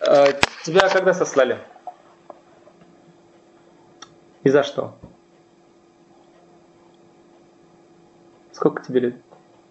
Тебя когда сослали? И за что? Сколько тебе лет?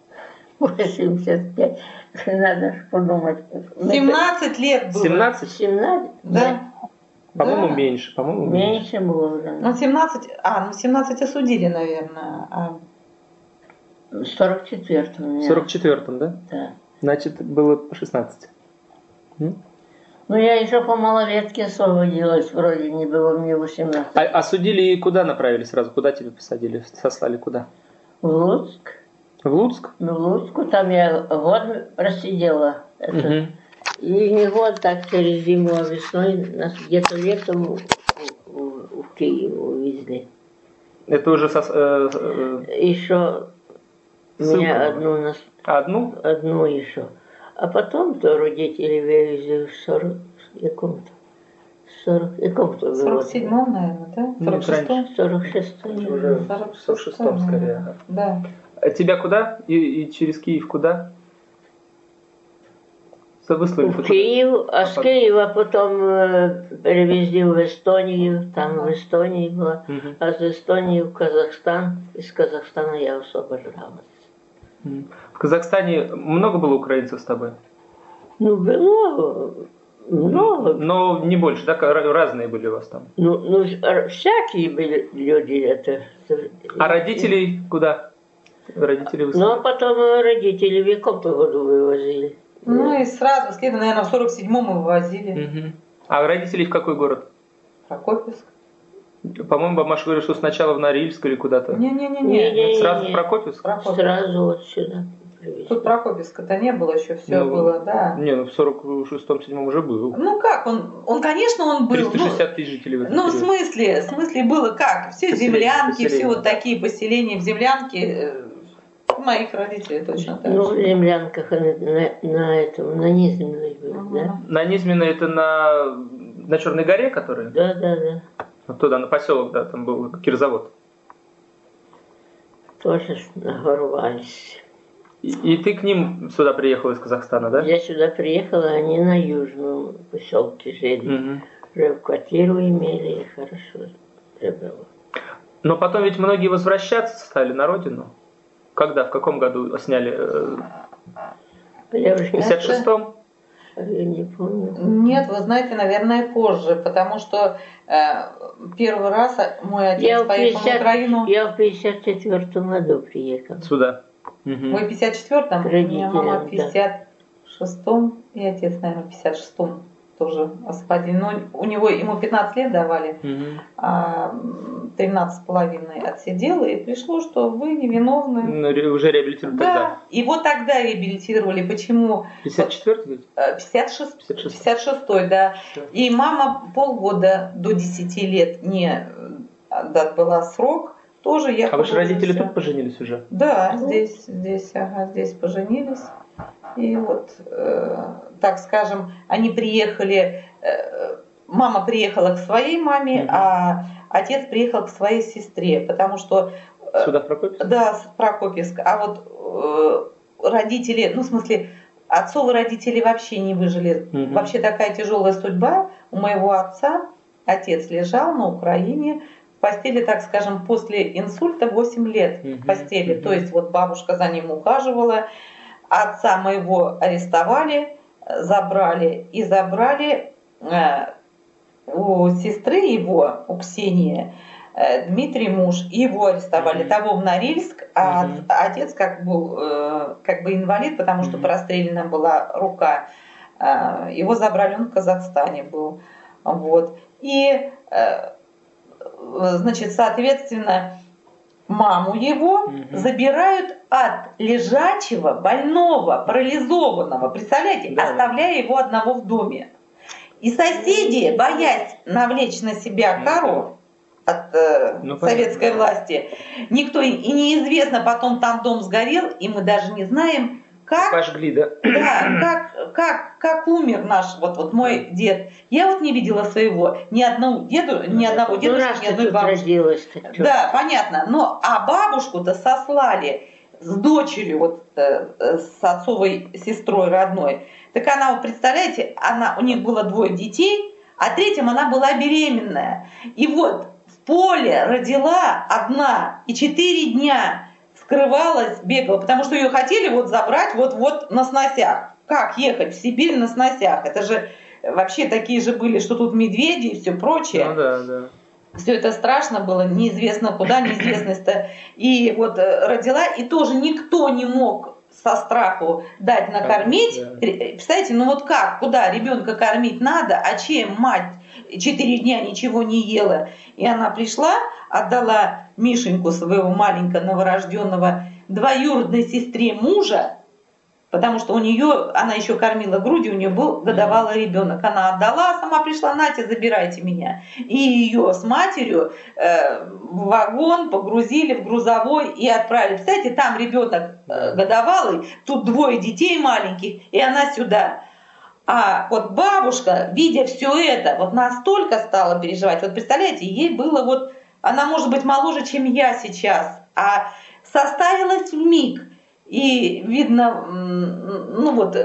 85. Надо ж подумать. 17 лет было. 17? 17? Да. По-моему, Да. меньше. По-моему, Меньше было, да. Ну, 17, ну 17 осудили, наверное. В 44-м. В 44-м, да? Да. Значит, было по 16. Ну, я еще по малолетке освободилась, вроде не было мне 18. А судили и куда направили сразу? Куда тебя посадили? Сослали куда? В Луцк. В Луцк? Ну, в Луцку там я год просидела. Угу. И не год, так через зиму, а весной нас где-то летом в Киев увезли. Это уже Еще меня одну нас. Одну? Одну еще. А потом то родители вывезли в 40 каком-то. 40 году. 47-м, наверное, да? 46-м? 46-м. Уже в 46-м скорее. Да. А тебя куда? И через Киев куда? В Киев, а с Киева потом перевезли в Эстонию, там в Эстонии была, а с Эстонии в Казахстан, из Казахстана я освобождалась. В Казахстане много было украинцев с тобой? Ну, было много. Но не больше, да? Разные были у вас там? Ну всякие были люди это. А родителей куда? Родители Ну, а потом родители в каком-то году вывозили. Ну и сразу, следом, наверное, в 47-м мы вывозили. Угу. А родителей в какой город? Прокопьевск. По-моему, бабушка говорит, что сначала в Норильск или куда-то. Не-не-не. Сразу в Прокопьевск? Сразу вот сюда. Тут Прокопьевска-то не было еще, все было, да. Не, ну в 46-м уже был. Ну как, он, конечно, он был. 360 тысяч жителей в этом Ну, в период. смысле было как? Все землянки, все вот такие поселения в землянке. Моих родителей точно так же. Ну, в землянках на Низменной было, да? На Низменной это на Черной горе, который? Да. Вот туда, на поселок, да, там был кирзавод. Тоже нагорвались. И ты к ним сюда приехала из Казахстана, да? Я сюда приехала, они на южном поселке жили. Угу. Уже квартиру имели, и хорошо было. Но потом ведь многие возвращаться стали на родину. Когда, в каком году сняли? В 56-м? Я не помню. Нет, вы знаете, наверное, позже, потому что первый раз мой отец поехал в Украину. Я в 54-м году приехала. Сюда. Угу. Вы в 54-м? У меня мама в 56-м, и отец, наверное, в 56-м тоже освободили. Но ему 15 лет давали, а 13,5 отсидел, и пришло, что вы невиновны. Уже реабилитировали тогда? Да, его тогда реабилитировали. Почему? 54-й? 56-й, да. И мама полгода до 10 лет не отбыла срок. Тоже я. А ваши родители тут поженились уже? Да, здесь поженились. И вот, так скажем, они приехали, мама приехала к своей маме, а отец приехал к своей сестре, потому что... Сюда, в Прокопьевск? Да, в Прокопьевск. А вот родители, ну, в смысле, отцовы родители вообще не выжили. Вообще такая тяжелая судьба у моего отца. Отец лежал на Украине в постели, так скажем, после инсульта 8 лет в постели. То есть вот бабушка за ним ухаживала. Отца моего арестовали, забрали у сестры его, у Ксении, Дмитрий муж, его арестовали, того в Норильск, а отец как бы инвалид, потому что прострелена была рука, его забрали, он в Казахстане был. Вот. И, значит, соответственно, маму его забирают от лежачего, больного, парализованного, представляете, оставляя его одного в доме. И соседи, боясь навлечь на себя кару от советской власти, никто, и неизвестно, потом там дом сгорел, и мы даже не знаем, как, пожгли, да? Да, как умер наш вот мой дед. Я вот не видела своего ни одного дедушки, ни одной бабушки. Да, понятно. Но а бабушку-то сослали с дочерью, вот с отцовой сестрой родной, Так она, вот представляете, у них было 2 детей, а 3-м она была беременная. И вот в поле родила одна, и 4 дня скрывалась, бегала, потому что ее хотели вот забрать вот на сносях. Как ехать в Сибирь на сносях? Это же вообще такие же были, что тут медведи и все прочее. Ну да, да. Все это страшно было, неизвестно куда, неизвестность. И вот родила, и тоже никто не мог со страху дать накормить. Да. Представляете, ну вот как, куда ребенка кормить надо, а чем мать 4 дня ничего не ела. И она пришла, отдала Мишеньку, своего маленького новорожденного, двоюродной сестре мужа, потому что она еще кормила грудью, у нее был годовалый ребенок. Она отдала, сама пришла: Натя, забирайте меня. И ее с матерью в вагон погрузили, в грузовой и отправили. Кстати, там ребенок годовалый, тут 2 детей маленьких, и она сюда. А вот бабушка, видя все это, вот настолько стала переживать. Вот представляете, ей было вот, она может быть моложе, чем я сейчас, а составилась вмиг. И видно, ну вот,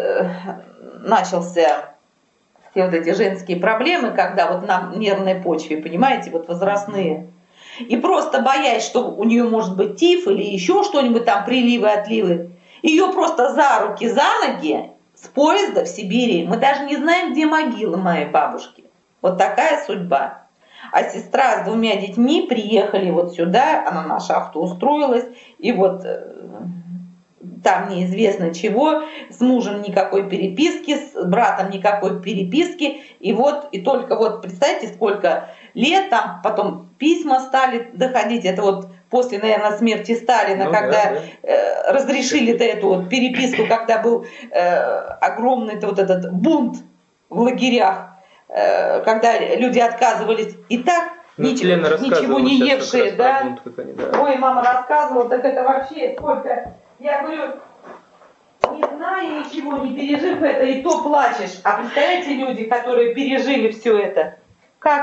начался все вот эти женские проблемы, когда вот на нервной почве, понимаете, вот возрастные. И просто боясь, что у нее может быть тиф или еще что-нибудь там, приливы, отливы, ее просто за руки, за ноги с поезда в Сибири. Мы даже не знаем, где могила моей бабушки. Вот такая судьба. А сестра с 2 детьми приехали вот сюда, она на шахту устроилась, и вот там неизвестно чего, с мужем никакой переписки, с братом никакой переписки, и вот, и только вот, представьте, сколько лет, там потом письма стали доходить, это вот после, наверное, смерти Сталина, ну, когда разрешили эту вот переписку, когда был огромный вот этот бунт в лагерях, когда люди отказывались и так, ничего не евшие, да? Бунт, да? Ой, мама рассказывала, так это вообще сколько... Я говорю, не зная ничего, не пережив это, и то плачешь. А представляете, люди, которые пережили все это, как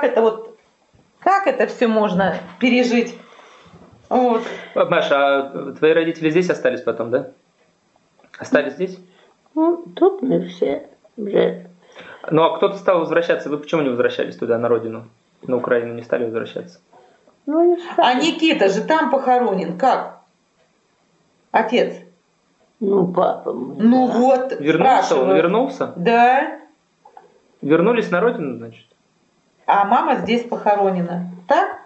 это все можно пережить? Вот. Маша, а твои родители здесь остались потом, да? Остались здесь? Ну, тут мы все уже. Ну, а кто-то стал возвращаться. Вы почему не возвращались туда, на родину? На Украину не стали возвращаться? Ну, не стали. А Никита же там похоронен. Как? Отец. Ну, папа мой. Ну да. Вот. Вернулся? Он вернулся? Да. Вернулись на родину, значит? А мама здесь похоронена. Так?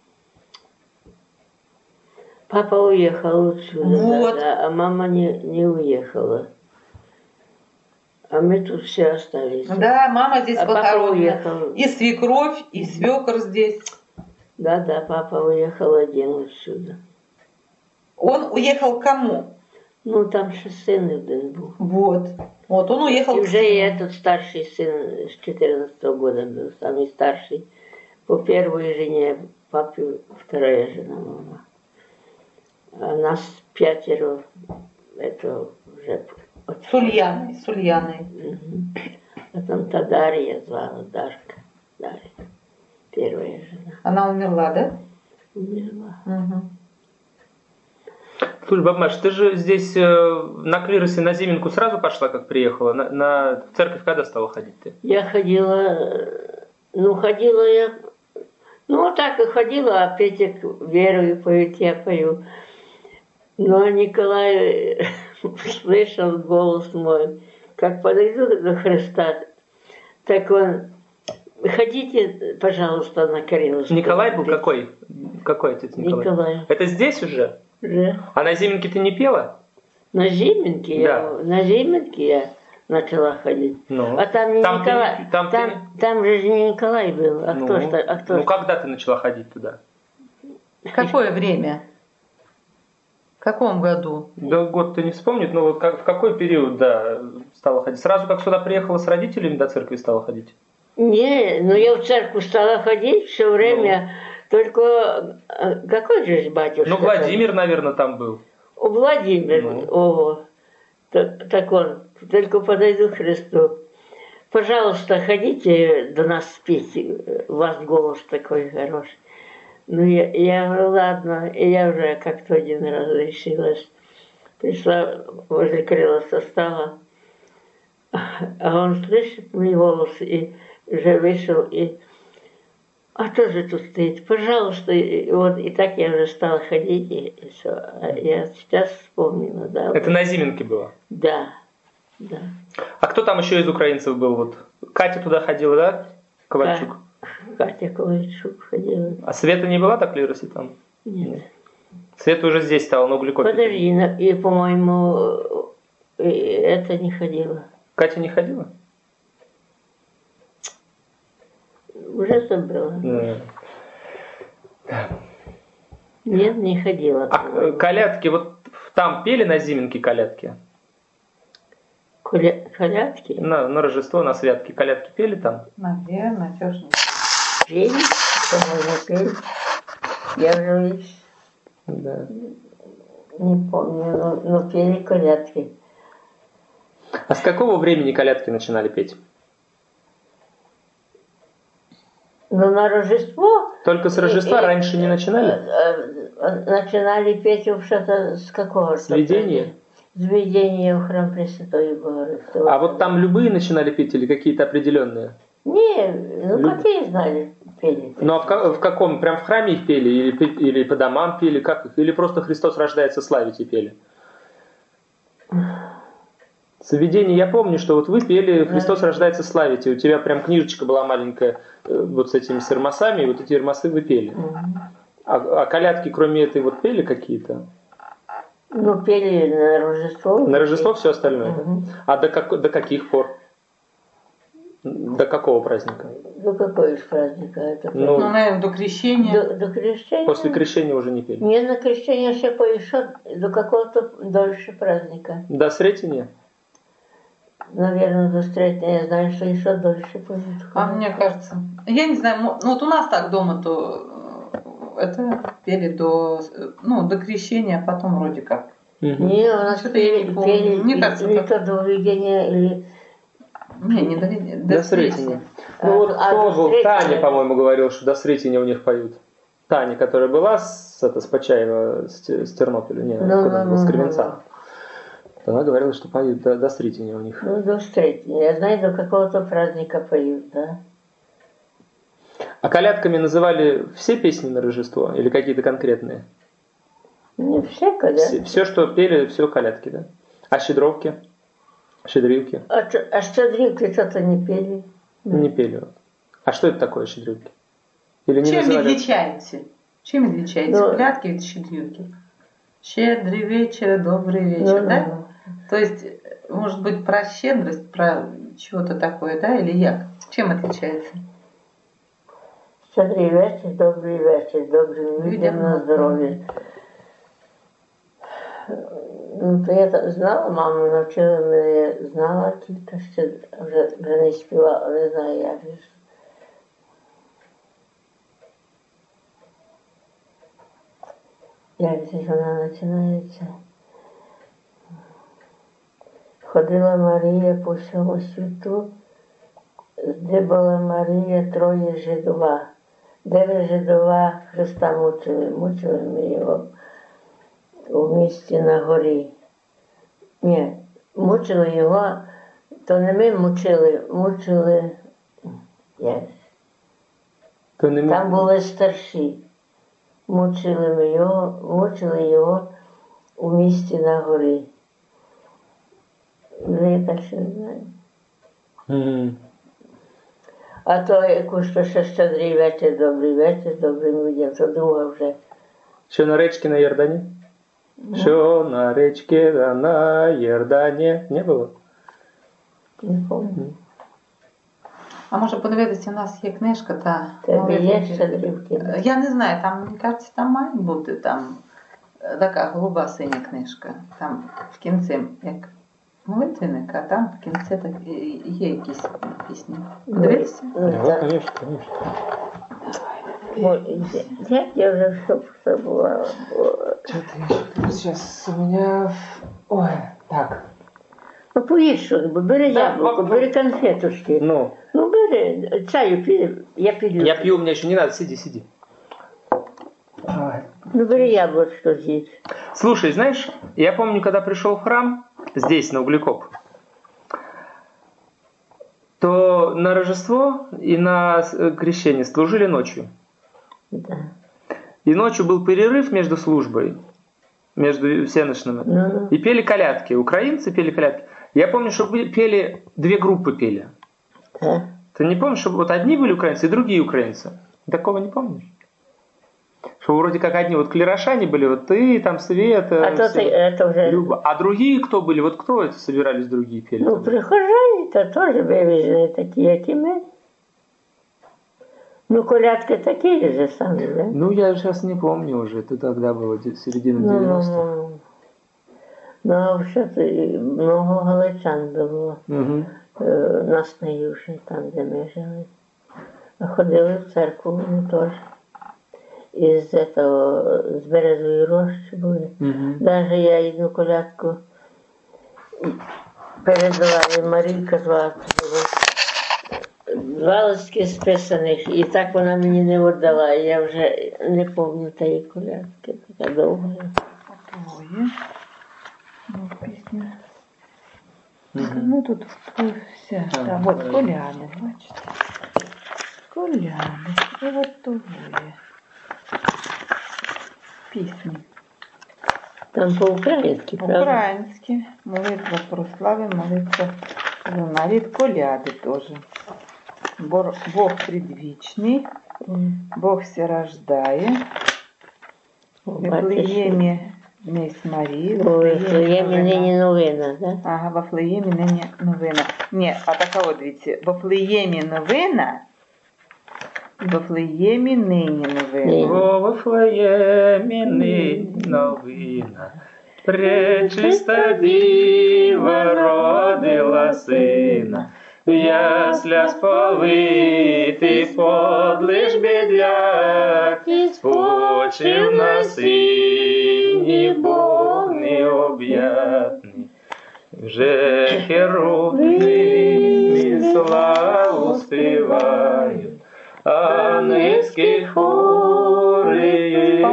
Папа уехал отсюда, вот. Да, а мама не уехала. А мы тут все остались. Да, мама здесь похоронена. И свекровь, и свекор здесь. Да, папа уехал один отсюда. Он уехал к кому? Ну, там же сын один был. Вот он уехал. И уже и этот старший сын с 14-го года был, самый старший. По первой жене папе, 2-я жена мама. А нас 5, это уже... С Ульяной. Угу. Потом та Дарья звала, Дарья. 1-я жена. Она умерла, да? Умерла. Угу. Слушай, баба Маша, ты же здесь на клиросе на Зименку сразу пошла, как приехала? В церковь когда стала ходить ты? Я ходила я... Ну, вот так и ходила, а Петя верую, поет, я пою. Но Николай слышал голос мой, как подойду до Христа, так он... Ходите, пожалуйста, на Кареловскую. Николай был какой? Какой отец Николай? Николай. Это здесь уже? Да. А на Зименке ты не пела? На Зименке? Да. На Зименке я начала ходить. Ну. А там не Николай. Там же не Николай был. Кто когда ты начала ходить туда? Какое время? В каком году? Да год ты не вспомнит, но в какой период, стала ходить? Сразу как сюда приехала с родителями до церкви стала ходить? Не, я в церковь стала ходить все время. Только какой же батюшка? Ну, Владимир, наверное, там был. Владимир, так он, только подойду к Христу. Пожалуйста, ходите до нас спеть, у вас голос такой хороший. Ну, я говорю, ладно, и я уже как-то один раз решилась. Пришла возле Крылоса, стала, А он слышит мои волосы и уже вышел, и а кто же тут стоит? Пожалуйста. И вот и так я уже стала ходить, и все. А я сейчас вспомнила, да. Это на Зименке было? Да, да. А кто там еще из украинцев был? Вот Катя туда ходила, да? Ковальчук? Катя Ковальчук ходила. А Света не была так в Лиросе там? Нет. Света уже здесь стала, на Углекопе. Подожди, и, по-моему, это не ходила. Катя не ходила? Уже забыла. Нет, не ходила. А колядки, вот там пели на Зименке колядки? Колядки? На Рождество, на святки колядки пели там? Наверное, тёшно. Пели? По-моему, пели. Я уже Да. не помню, но пели колядки. А с какого времени колядки начинали петь? Но на Рождество... Только с Рождества раньше не начинали? Начинали петь вообще-то с какого-то... С видения? С видения в храм Пресвятой Богородицы. А вот там любые начинали петь или какие-то определенные? Не, ну какие знали пели? Ну а в каком? Прям в храме их пели? Или по домам пели? Как их? Или просто Христос рождается, славите пели? Соведение, я помню, что вот вы пели «Христос рождается, славите». У тебя прям книжечка была маленькая вот с этими сермосами, и вот эти сермосы вы пели. А колядки, кроме этой, вот пели какие-то? Ну, пели на Рождество. На Рождество все остальное, да? А до каких пор? До какого праздника? До какого же праздника это? Ну, наверное, до крещения. До крещения? После крещения уже не пели? Не, на крещение ще поишел до какого-то дольше праздника. До Сретения? Наверное, до Сретения. Я знаю, что еще дольше поют. А мне кажется, я не знаю, ну вот у нас так дома то это пели до крещения, а потом вроде как. Не, у нас пели, мне кажется, или то до введения, или... Не, до Сретения. Ну вот кто был? Таня, по-моему, говорил, что до Сретения у них поют. Таня, которая была с Почаева, с Тернополя, с Кривенца. Она говорила, что поют до Сретения у них. Ну, до Сретения. Я знаю, до какого-то праздника поют, да. А колядками называли все песни на Рождество или какие-то конкретные? Не все колядки. Все, что пели, все колядки, да? А щедровки? Щедрилки? А щедрилки что-то не пели. Не пели. А что это такое щедрилки? Или не Чем называли... отличаете? Чем отличаете? Колядки и щедрилки? Щедрый вечер, добрый вечер, да? То есть, может быть, про щедрость, про чего-то такое, да, или як? Чем отличается? Щедрый вечер, добрым людям на здоровье. Ну, то я знала, мама навчила мене, знала кілька, вже не співала, не знаю, як же. Як же вона починається? Ходила Марія по всьому світу, здибала Марія троє жидова. Дев'ять жидова Христа мучили ми його у місті на горі. Ні, мучили його, то не ми мучили як? Там були старші. Мучили його у місті на горі. Я так ще не знаю. А то якусь ще щедрий вечір, добрим людям, то друга вже. Що на речці на Йордані? Що на речці на Йордані? Не було? Не пам'ятаю. А може подивитися, у нас є книжка, та є щедрівки? Я не знаю, там, мені кажеться, там має бути там така голуба синя книжка. Там в кінці, як молитвенник, а там в кінці так, є якісь пісні. Подивитися? Да, конечно, конечно. Як я вже все забувала? Что-то сейчас у меня... Ой, так. Ну поїж щось, бери яблуко, бери конфетушки. Ну бери, чаю пей, я пью. Я пью, у меня еще не надо, сиди. Ну бери яблочко здесь. Слушай, знаешь, я помню, когда пришел в храм, здесь, на Углекоп, то на Рождество и на крещение служили ночью. Да. И ночью был перерыв между службой, между всеночными. И пели колядки. Украинцы пели колядки. Я помню, что пели, 2 группы пели. Да. Ты не помнишь, что вот одни были украинцы и другие украинцы? Такого не помнишь? Что вроде как одни вот клерошане были, вот ты, там, Света, это уже... Люба. А другие кто были? Вот кто это собирались другие пели? Ну, прихожане-то тоже привезли такие, как и мы. Ну, колядки такие же сами, да? Ну, я сейчас не помню уже, это тогда было середина 90-х. Ну, а вообще-то много галичан було. Угу. Нас на Южні, там, де ми жили. Ходили в церкву вони теж. З Березової рощі були. Даже я одну колядку передала, і Марійка звати було. 2 листки списаних, і так вона мені не віддала, і я вже не пам'ятаю тієї колядки, така довга. Такое. Ну, пісня. Ну, тут вся, да, вот коляди, бачите. Коляди, і от того є. Пісні. Там по-українськи, правда? Українські. Молитва про славу, молитва за нарід, коляди теж. Бог предвічний, Бог все рождає. В Вифлеємі Несть Марії. В Вифлеємі нині новина, так? Ага, в Вифлеємі нині новина. Ні, а така от, дивіться, в Вифлеємі новина, в Вифлеємі нині новина. Во Вифлеємі нині новина, пречиста діва родила сина, в яслях сповитий подлиш бідляк, спочив на сині Бог необ'ятний. Вже херувимі славу співають, ангельські хори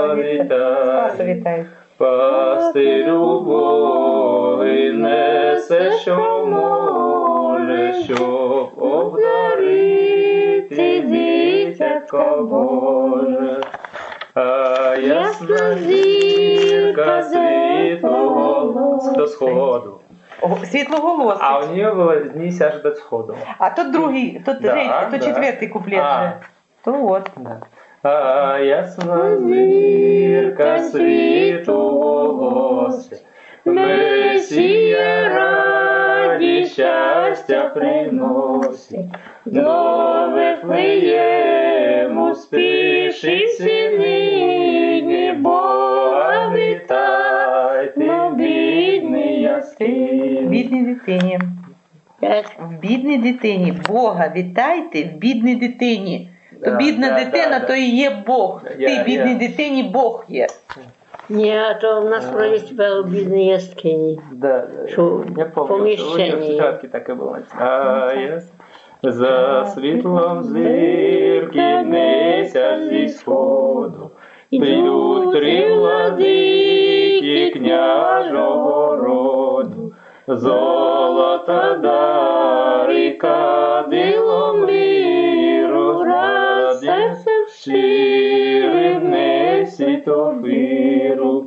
повітають. Пастирю Боги несе, що моле, щоб обдарити дитятко Боже. А ясна зірка світлого до сходу. Світлоголосий. А у нее было дни аж до сходу. А тут другий, тут четвертий куплет же. То от. Да. А ясна зірка світлоголосий, Месія раді щастя приносить, до Вифлеєму спішить синині, Бога вітайте, бідний яскині. Бідній дитині. В бідній дитині. Бога вітайте в бідній дитині. То бідна дитина, то і є Бог. Ти бідній дитині Бог є. Ні, а то в нас про тебе у бідній яскині. Да, я помню, что в университетке так и было. За світлом зірки неся зі сходу, прийдуть 3 владики княжого роду, золота дари, кадило миру, радяться щирим несіть офиру.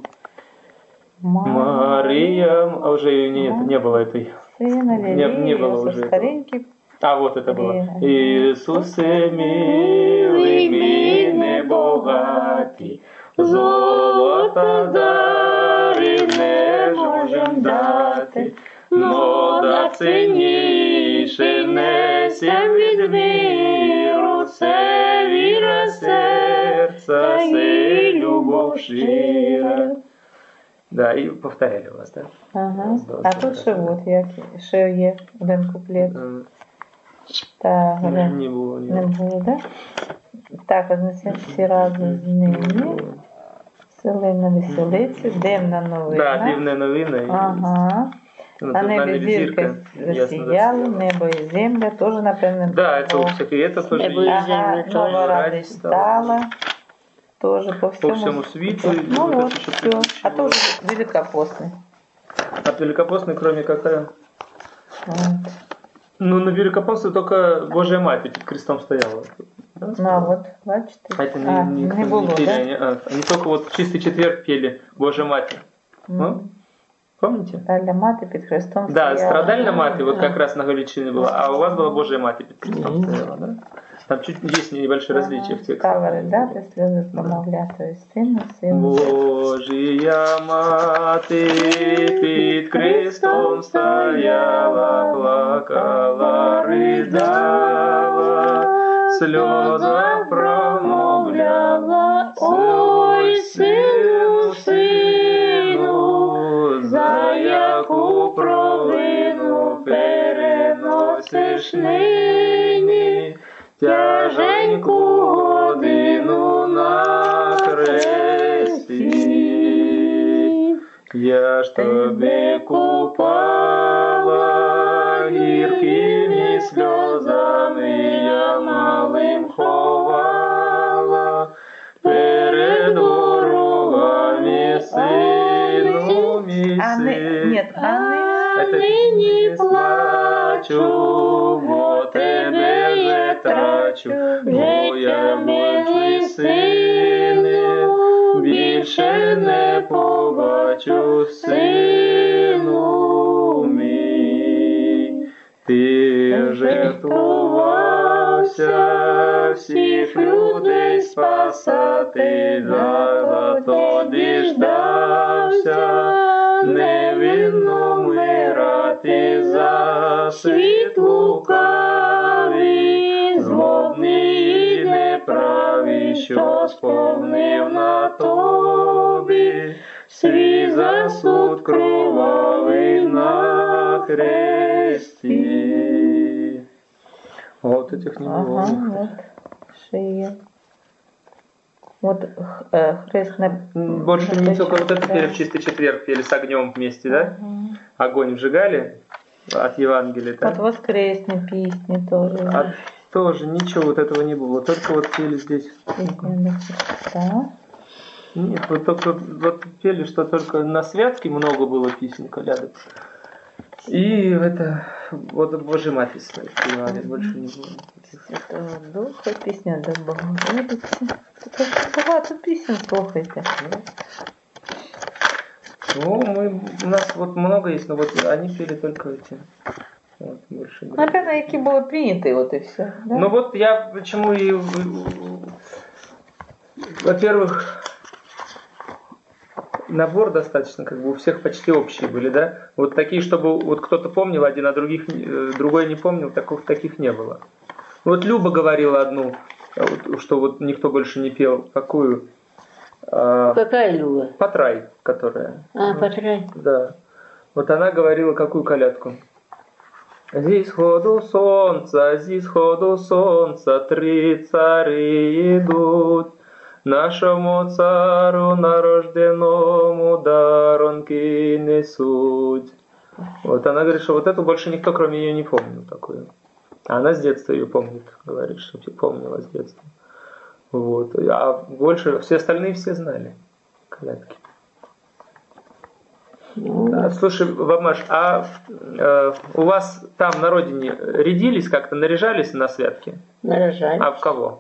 Мария, а уже не было этой. Не было уже. А вот это было. Иисусе милый, ми небогаті, золота дари не можем дати, но да цінніше несем від миру, це віра серця, це любов щира. Да, и повторяли у вас, да? Ага. А тут ще вот, ще є один куплет. Так, не було, не було, да? Так, вознесемо всі разом з ними. Веселина веселиться, дивна новина. Да, дивна новина. Ага. На небі зірка засіяла, небо і земля, теж, напевно. Да, это у всяких, это тоже. Небо и земля тоже. Нова радість стала. Тоже по всему свиту. Ну вот, все. А то уже великопостный. От великопостной, кроме какая? Вот. Ну, на Великопомстве только Божья Мать перед крестом стояла. Да, вот, бачите. А это не было, пели, да? Они только вот в чистый четверг пели Божья Матерь. Ну, помните? Страдальна мати під Христом стояла. Да, страдальна мати, вот как раз на Галичине была, а у вас была Божья Мать перед крестом стояла, да? Там чуть есть небольшое различие в тексте. Кавери, да, де сльози промовляти сину. Божия Мати під крестом стояла, плакала, ридала, сльоза промовляла, ой, сину, сину, за яку провину переносиш нині тяженьку годину на хресті. Я ж тобі купала гіркими сльозами, я малим ховала перед ворогами, сину мій син. А нині плачу, бо тебе вже трачу, бо я милий сину, більше не побачу, сину мій. Ти жертвувався всіх людей спасати, зато діждався невинно вмирати за світ лукавий, злобний і неправий, що сповнив на тобі свій засуд кровавий на хресті. Вот этих не было. Ага, вот шея. Вот хрест на... Больше не только вот это пели в чистый четверг, пели с огнем вместе, да? Огонь вжигали от Евангелия. Вот воскресные песни тоже. А тоже ничего вот этого не было, только вот пели здесь. Да. Нет, вот только вот пели, что только на святке много было песен, колядок. И это вот Божья Матерь спевали, больше не было. Святого Духа, песня до Богородицы. Багато песен слухайте. Ну, у нас вот много есть, но вот они пели только эти. Вот, больше. Напевно, які були прийняті, от і все. Да? Ну вот я почему и... Во-первых, набор достаточно, как бы у всех почти общие были, да? Вот такие, чтобы вот кто-то помнил один, а другой не помнил, таких не было. Вот Люба говорила одну, что вот никто больше не пел. Какую? Какая Люба? Патрай, которая. Патрай. Да. Вот она говорила какую колядку? Зі сходу сонця, три цари йдуть, нашому цару нарожденному даронки несуть. Вот она говорит, что вот эту больше никто, кроме нее, не помнил такую. А она с детства ее помнит, говорит, что помнила с детства. Вот. А больше все остальные все знали колядки. Да, слушай, Вамаш, а у вас там на родине рядились как-то, наряжались на святки? Наряжались. А в кого?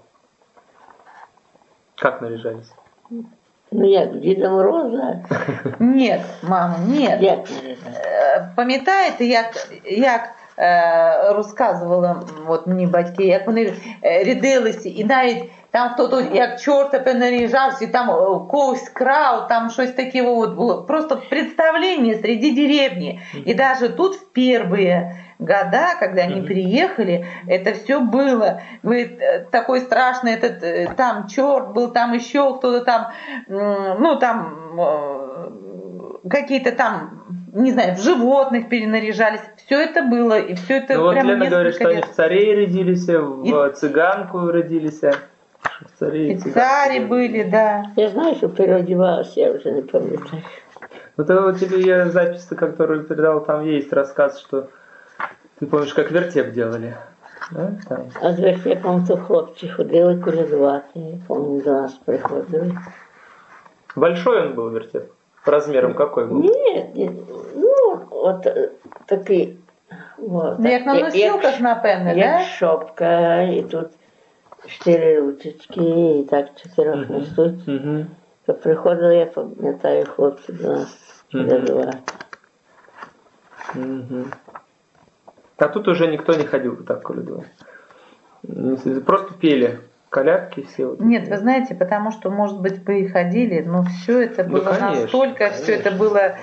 Как наряжались? Ну як, Діда Мороза? Ні, мамо, ні. Як наряжались? Пам'ятаєте, як розказували от мені батьки, як вони рядилися, і навіть там хто-то як чорта понаряжався, і там когось крав, там щось таке вот було. Просто представление среди деревни. И даже тут в первые года, когда они приехали, это все было. Такой страшный этот, там черт был, там еще кто-то там, ну там какие-то там, не знаю, в животных перенаряжались. Все это было, и все это ну, прямо вот Лена говорит, что лет. они в царей родились, в цыганку родились. И цари были, да. Я знаю, что переодевалась, я уже не помню. Вот это вот тебе я запись, которую передал, там есть рассказ, что ты помнишь, как вертеп делали. Да? Там. А з вертепом то хлопці ходили колядувати, помню, до нас приходили. Большой он был вертеп? Размером какой был? Нет, ну, вот такой Вот. Як на носілках, напевне, як да? шопка, і тут 4 ручечки, і так 4 несуть. То приходили, я пам'ятаю, хлопці до нас колядувати. А тут уже никто не ходил так колядовать. Просто пели колядки все. Вот. Нет, вы знаете, потому что, может быть, бы и ходили, но все это было настолько, все это было,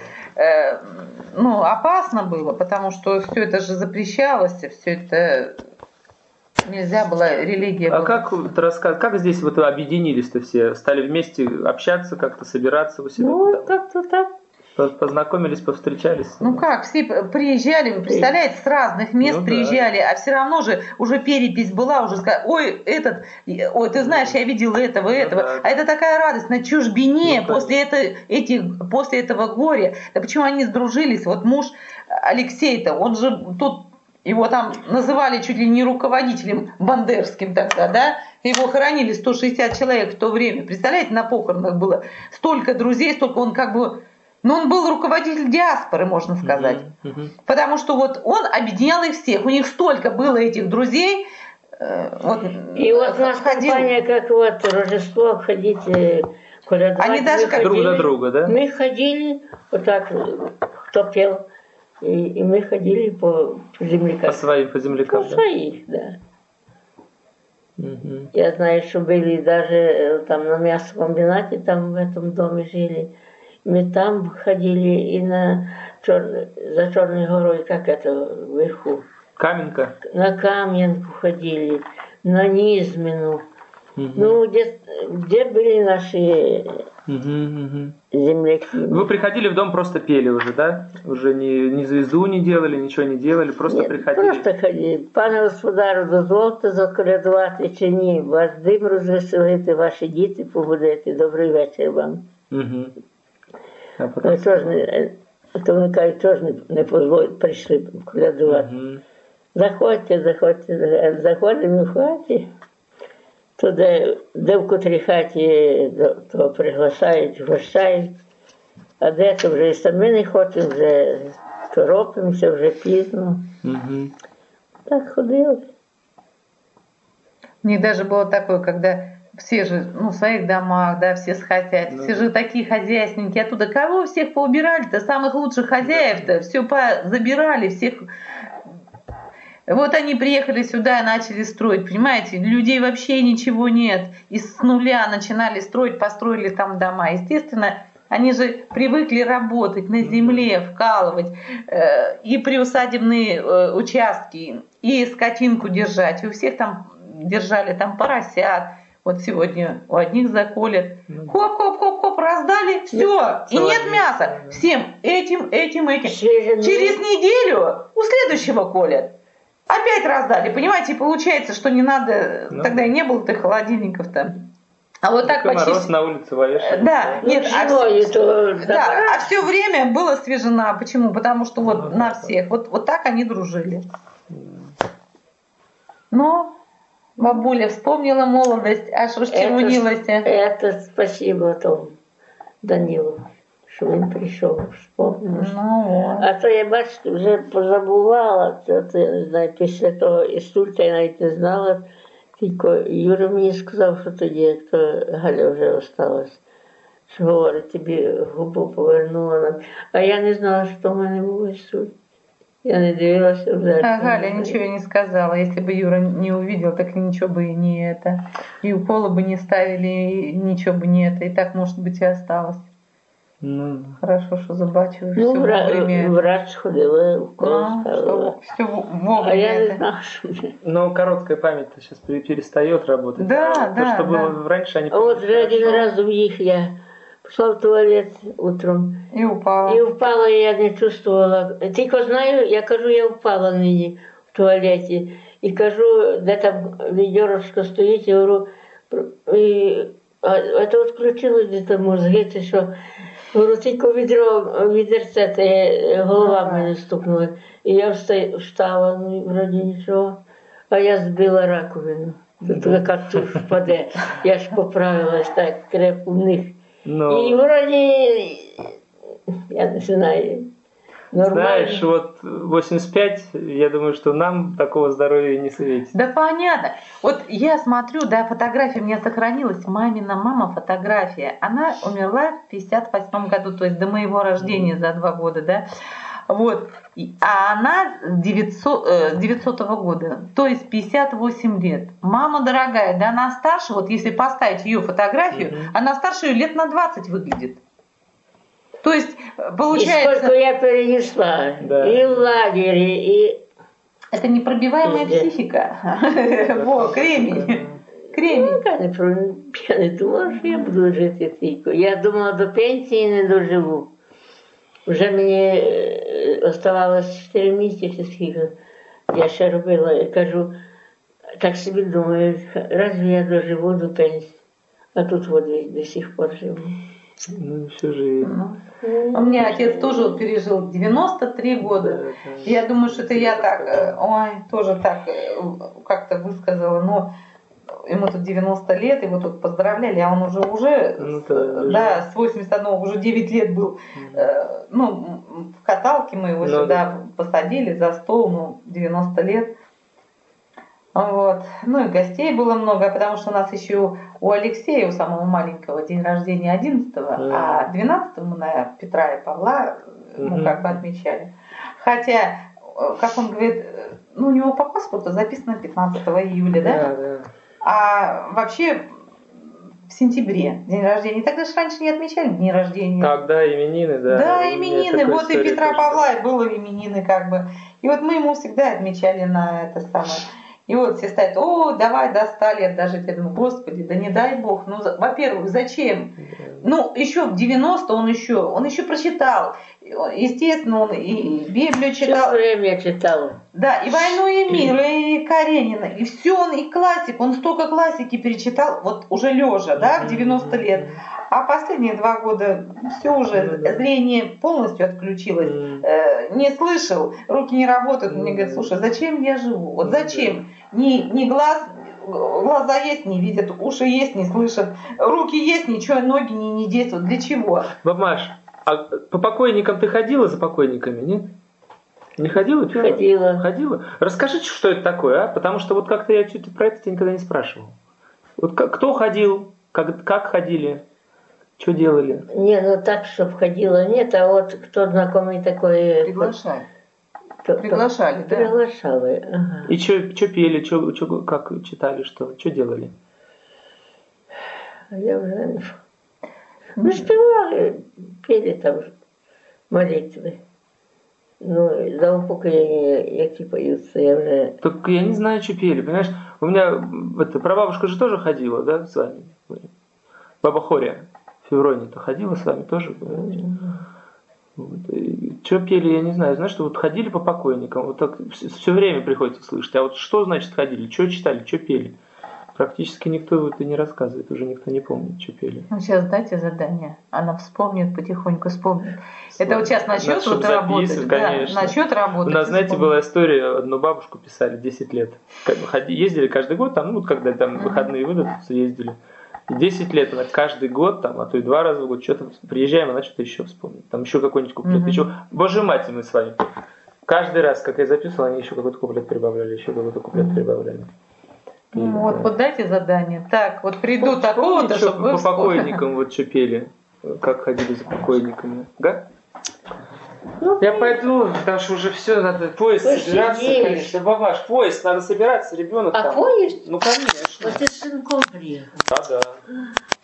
опасно было, потому что все это же запрещалось, все это нельзя было, религия. А как здесь вот объединились-то все? Стали вместе общаться, как-то собираться? Ну, как-то так. Познакомились, повстречались? Ну как, все приезжали, вы представляете, с разных мест приезжали, а все равно же уже перепись была, уже сказали, ой, ты знаешь, я видел этого. А это такая радость на чужбине после этого горя. Да почему они сдружились? Вот муж Алексей-то, он же тут, его там называли чуть ли не руководителем бандерским тогда, да? Его хоронили 160 человек в то время. Представляете, на похоронах было столько друзей, столько он как бы... Но он был руководитель диаспоры, можно сказать. Потому что вот он объединял их всех. У них столько было этих друзей. И вот у нас компания, как вот Рождество, ходить колядовать. Они даже как друг за друга, да? Мы ходили, вот так, кто пел. И мы ходили по землякам. По землякам, По своих, да. Я знаю, что были даже там на мясокомбинате, там в этом доме жили. Мы там ходили и за Черной горой, как это, вверху. Каменка? На Каменку ходили, на Низмену. Ну, где были наши земляки. Вы приходили в дом, просто пели уже, да? Уже ни звезду не делали, ничего не делали, просто приходили? Просто ходили. Пане господару, дозвольте заколядувати чи ні? Ваш дим розвеселити, ваші діти побудити. Добрий вечір вам. То вони кажуть, чого ж не дозволять, прийшли колядувати. Заходьте. Заходимо в хаті. То де в котрій хаті, то приглашають, гощають. А де то вже і самі не хочемо, вже торопимося, вже пізно. Так ходили. Мне даже было такое, когда все же в своих домах, да, все с хозяйством, все же такие хозяйственники, оттуда кого всех поубирали-то, самых лучших хозяев-то, все забирали, всех. Вот они приехали сюда и начали строить, понимаете, людей вообще ничего нет, и с нуля начинали строить, построили там дома. Естественно, они же привыкли работать на земле, вкалывать, и приусадебные участки, и скотинку держать, и у всех там держали там поросят. Вот сегодня у одних заколят. Хоп, раздали, все. И нет мяса. Всем этим. Через неделю у следующего колят. Опять раздали. Понимаете, и получается, что не надо... Тогда и не было-то холодильников там. А вот так почти... Мороз на улице валяешь. Да, нет, а все время была свежена. Почему? Потому что вот на всех. Вот так они дружили. Но... Бабуля вспомнила молодость, аж розчервонілася. Это спасибо тому Данилу, що він прийшов, вспомнив. А то я, бачите, вже позабувала, я не знаю, після того інсульту я навіть не знала, тільки Юра мені сказав, що тоді, як то Галя вже осталась, що говорить, тобі губу повернула. А я не знала, що в мене був інсульт. Я не дивилась в зеркало. А Галя ничего не сказала. Если бы Юра не увидел, так ничего бы и не это. И уколы бы не ставили, и ничего бы не это. И так, может быть, и осталось. Хорошо, что забачиваешь. Ну, врач ходила, укол ставила. Все вовремя. А я не знала, что... Но короткая память сейчас перестает работать. Да. То, что было раньше, они... Вот же один раз у них я пошла в туалет утром. И упала. И упала, и я не чувствовала. Тільки знаю, я кажу, я упала нині в туалеті. І кажу, де там відьорочка стоїть, я говорю, а це відключилось де-то мозги, це що? Говорю, тільки відерце, це голова мене стукнула. І я встала, ну і вроді нічого. А я збила раковину. Тут картуш впаде. Я ж поправилась так крепко в них. І вроді, я не знаю. Знаешь, вот 85, я думаю, что нам такого здоровья не светит. Да понятно. Вот я смотрю, да, фотография у меня сохранилась. Мамина мама фотография. Она умерла в 58 году, то есть до моего рождения за 2 года, да. Вот. А она 900-го года, то есть 58 лет. Мама дорогая, да она старше, вот если поставить ее фотографию, она старше ее лет на 20 выглядит. То есть, получается... И сколько я перенесла, да. И в лагере, и... Это непробиваемая психика. Во, кремень. Кремень. Я не думала, що я буду жити тільки. Я думала, до пенсії не доживу. Вже мені оставалось 4 місяці, скільки я ще робила. Я кажу, так собі думаю, разве я доживу до пенсії? А тут вот до сих пор живу. Ну, все живет. У меня отец тоже вот пережил 93 года. Я думаю, что это я так, тоже так как-то высказала, но ему тут 90 лет, его тут поздравляли, а он уже да, с 81 уже 9 лет был, ну, в каталке мы его сюда посадили за стол, 90 лет. Вот. Ну и гостей было много, потому что у нас еще у Алексея, у самого маленького, день рождения 11-го, а 12-го мы на Петра и Павла как бы отмечали. Хотя, как он говорит, ну у него по паспорту записано 15 июля, да? А вообще в сентябре день рождения. Тогда же раньше не отмечали дни рождения. Тогда именины, да. Да, именины. Вот и Петра Павла и было именины как бы. И вот мы ему всегда отмечали на это самое. И вот все стоят, давай до 100 лет дожить. Я думаю, господи, да не дай бог. Ну, во-первых, зачем? Ну, еще в 90 он еще прочитал. Естественно, он и Библию читал. Все время читал. Да, и «Войну и мир», и Каренина, и все он, и классик. Он столько классики перечитал, вот уже лежа, да, в 90 лет. А последние 2 года все уже, зрение полностью отключилось. Не слышал, руки не работают. Мне говорят, слушай, зачем я живу? Вот зачем? Ни глаза есть, не видят, уши есть, не слышат, руки есть, ничего, ноги не действуют. Для чего? Бабаш, а по покойникам ты ходила за покойниками, нет? Не ходила? Ходила. Расскажите, что это такое, а? Потому что вот как-то я что-то про это тебя никогда не спрашивал. Вот кто ходил, как ходили, что делали? Не, ну так, чтобы ходила, нет, а вот кто знакомый такой... Приглашали, да? Приглашали, ага. И что пели, как читали, что делали? Я уже не помню. Мы спевали, пели там молитвы. Ну, за упокоение, які поются, я уже... Так я не знаю, что пели, понимаешь? У меня прабабушка же тоже ходила, да, с вами? Баба Хоря Феврония-то ходила с вами тоже? Вот. Что пели, я не знаю. Знаешь, что вот ходили по покойникам, вот так все время приходится слышать. А вот что значит ходили, что читали, что пели? Практически никто это не рассказывает, уже никто не помнит, что пели. Ну, сейчас дайте задание, она вспомнит, потихоньку вспомнит. Это вот сейчас начнет вот работать. Конечно. Да, начнет работать. У нас, знаете, была история, одну бабушку писали 10 лет. Ездили каждый год, там, ну, когда там выходные выдадутся, ездили. И 10 лет она каждый год, там, а то и 2 раза в год, что-то приезжаем, она что-то еще вспомнит. Там еще какой-нибудь куплет, еще. Боже мать, мы с вами. Каждый раз, как я записывал, они еще какой-то куплет прибавляли, еще какой-то куплет прибавляли. Вот дайте задание. Так, вот приду такого-то, чтобы вы по покойникам вот что пели, как ходили за покойниками, да? Ну, я пойду, потому что уже все, надо поезд собираться, конечно. Бабаш, поезд, надо собираться, ребенок. А там. поезд? Ну, конечно. Вот ты с сынком приехал. Да.